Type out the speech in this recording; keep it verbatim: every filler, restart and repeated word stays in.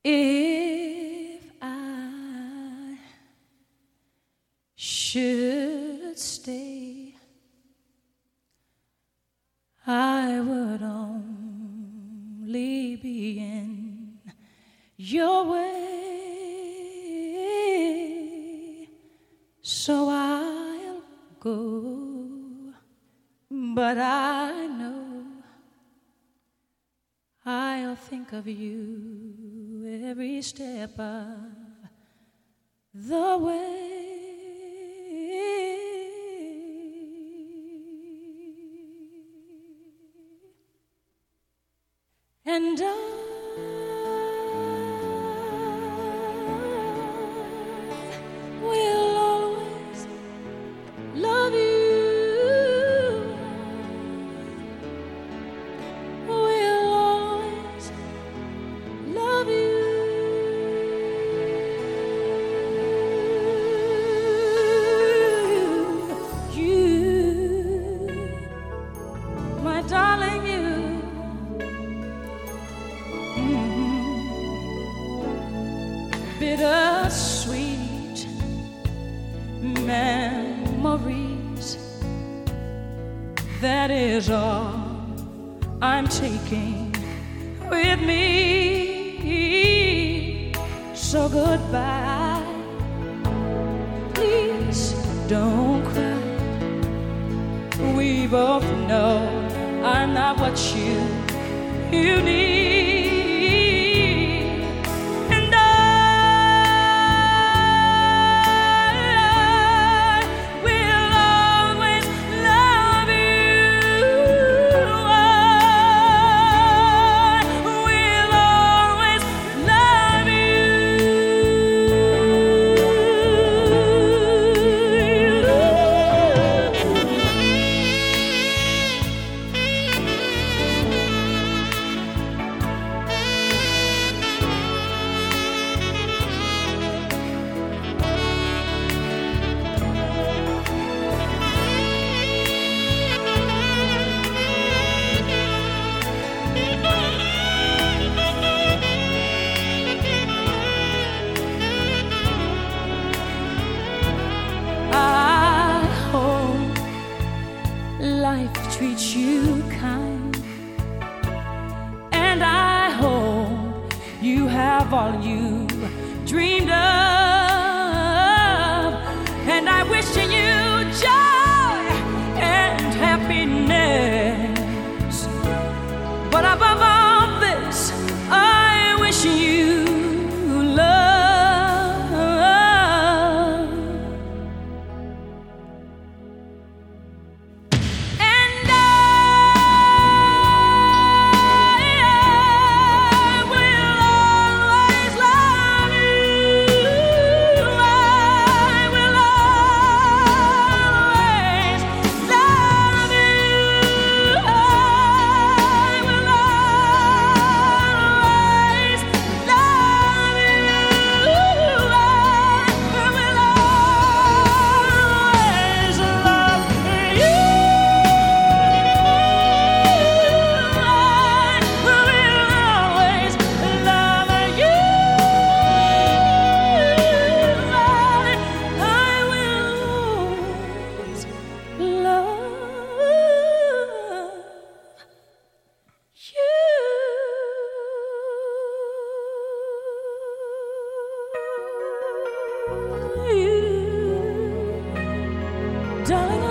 If I should stay, I would only be in your way, so I'll go, but I know I'll think of you every step of the way. And I will always love you. Will always love you. You, my darling, you. Bittersweet memories, that is all I'm taking with me. So goodbye, please don't cry. We both know I'm not what you, you need. Life treats you kind, and I hope you have all you dreamed of, and I wish you joy and happiness, but above all this, I wish you love. Darling,